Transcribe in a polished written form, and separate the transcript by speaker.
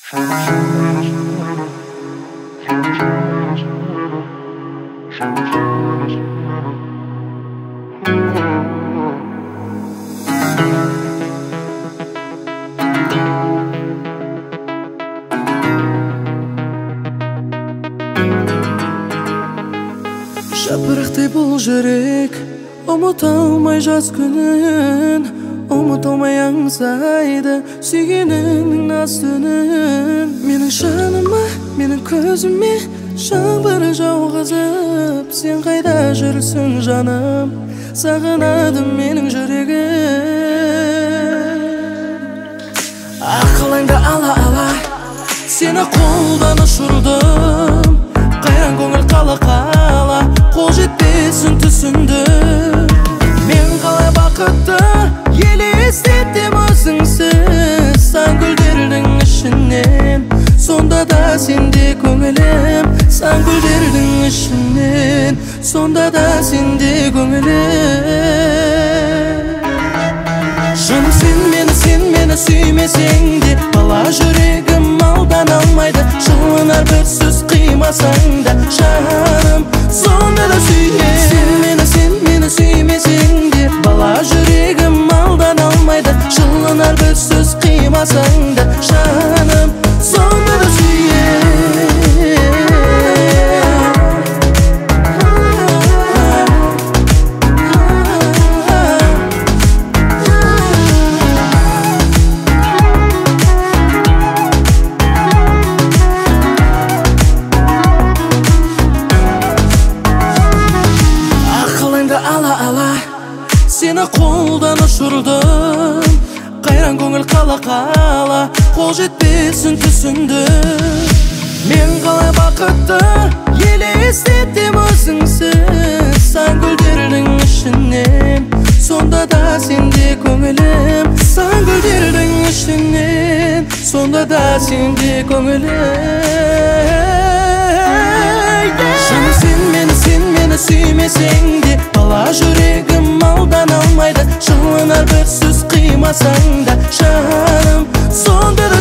Speaker 1: Жапырақтай бұл жүрек ұмыта алмай жаз күнін, ұмыта алмай аңсайды сүйгеніңнің наз түнін. Менің жаныма, менің көзіме жаңбыр жауғызып, сен қайда жүрсің жаным, сағынады менің жүрегім. Ақылыңды ала сені қолдан ұшырдым, қайран көңіл қала қол жетпесін түсінді. Мен қалай бақытты елестетем өзіңсіз, сан гүлдердің ішінен, сонда да сенде көңілім. Сан гүлдердің ішінен, сонда да сенде көңілім. Жаным сен мені сүймесең де, бала жүрегім алдан алмайды. Жылынар бір сөз қимасаң да, жаным сонда да сүйем. Сен мені сүймесең де, бала жүрегім алдан алмайды. Жылынар бір сөз қимасаң да, жаным сонда да сүйем. Ала сені қолдан ұшырдым, қайран көңіл қала қол жетпесін түсінді. Мен қалай бақытты елестетем өзіңсіз, сан гүлдердің ішінен, сонда да сенде көңілім. Сан гүлдердің ішінен, сонда да сенде көңілім. Жаным сен мені сүймесең де, бала жүрегім алдан алмайды. Жылынар бір сөз қимасаң да, жаным сонда да